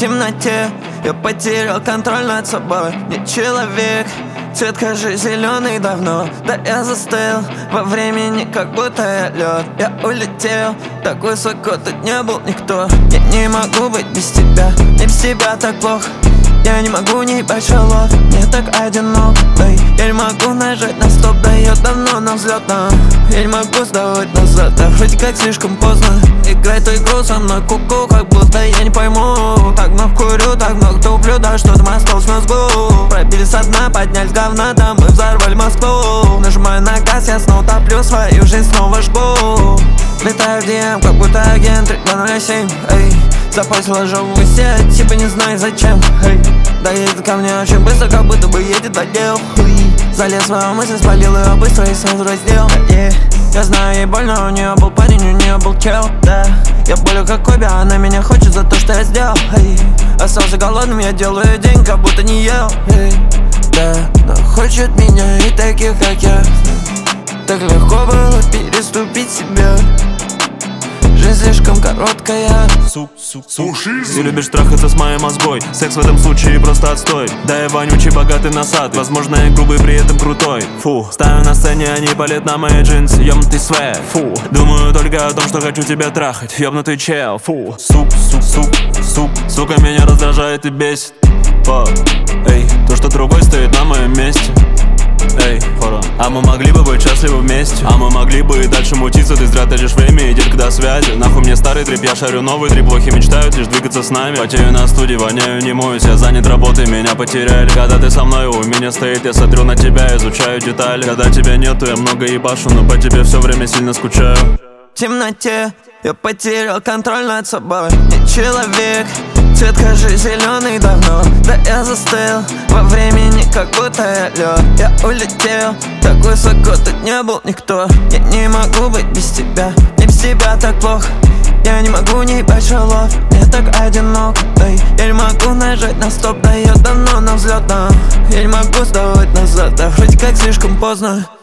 темноте я потерял контроль над собой. Не человек, цвет кожи зеленый давно. Да я застыл во времени, как будто я лед. Я улетел, так высоко тут не был никто. Я не могу быть без тебя, мне без тебя так плохо. Я не могу не ебать шалот, мне так одиноко, эй. Я не могу нажать на стоп, да я давно на взлетном. Я не могу сдавать назад, да вроде как слишком поздно. Играй эту игру со мной, ку-ку, как будто я не пойму. Так много курю, так много туплю, да что там осталось в мозгу. Пробили со дна, поднялись говна, да мы взорвали Москву. Нажимаю на газ, я снова топлю, свою жизнь снова жгу. Летаю в DM, как будто агент 3207, эй. Запостила жопу сеть, типа не знаю зачем, эй. Да едет ко мне очень быстро, как будто бы едет в отдел. Залез в свою мысль, спалил ее быстро и сразу раздел, Я знаю, ей больно, у нее был парень, у нее был чел, да. Я болю как Коби, она меня хочет за то, что я сделал, эй. Остался голодным, я делаю день, как будто не ел, эй. Да, но хочет меня и таких, как я. Так легко было переступить себя. Жизнь слишком короткая. Ты любишь трахаться с моей мозгой. Секс в этом случае просто отстой. Да я вонючий, богатый насад. Возможно, я грубый, при этом крутой. Фу, ставим на сцене, они палят на мои джинсы. Ёбнутый свэг, фу. Думаю только о том, что хочу тебя трахать. Ёбнутый чел, фу. Сука, меня раздражает и бесит. Эй, то, что другой стоит на моем месте. Эй, а мы могли бы быть счастливы вместе. А мы могли бы и дальше мутиться. Ты зря тратишь время и детка до связи. Нахуй мне старый трип, я шарю новый трип. Плохи мечтают лишь двигаться с нами. Потею на студии, воняю, не моюсь. Я занят работой, меня потеряли. Когда ты со мной, у меня стоит, я смотрю на тебя, изучаю детали. Когда тебя нету, я много ебашу, но по тебе все время сильно скучаю. В темноте я потерял контроль над собой. Не человек, цвет кожи зеленый давно. Да я застыл во времени, как будто я лед. Я улетел, так высоко тут не был никто. Я не могу быть без тебя, мне без тебя так плохо. Я не могу не ебать шалот, мне так одиноко, эй. Я не могу нажать на стоп, да я давно на взлетном. Я не могу сдавать назад, да вроде как слишком поздно.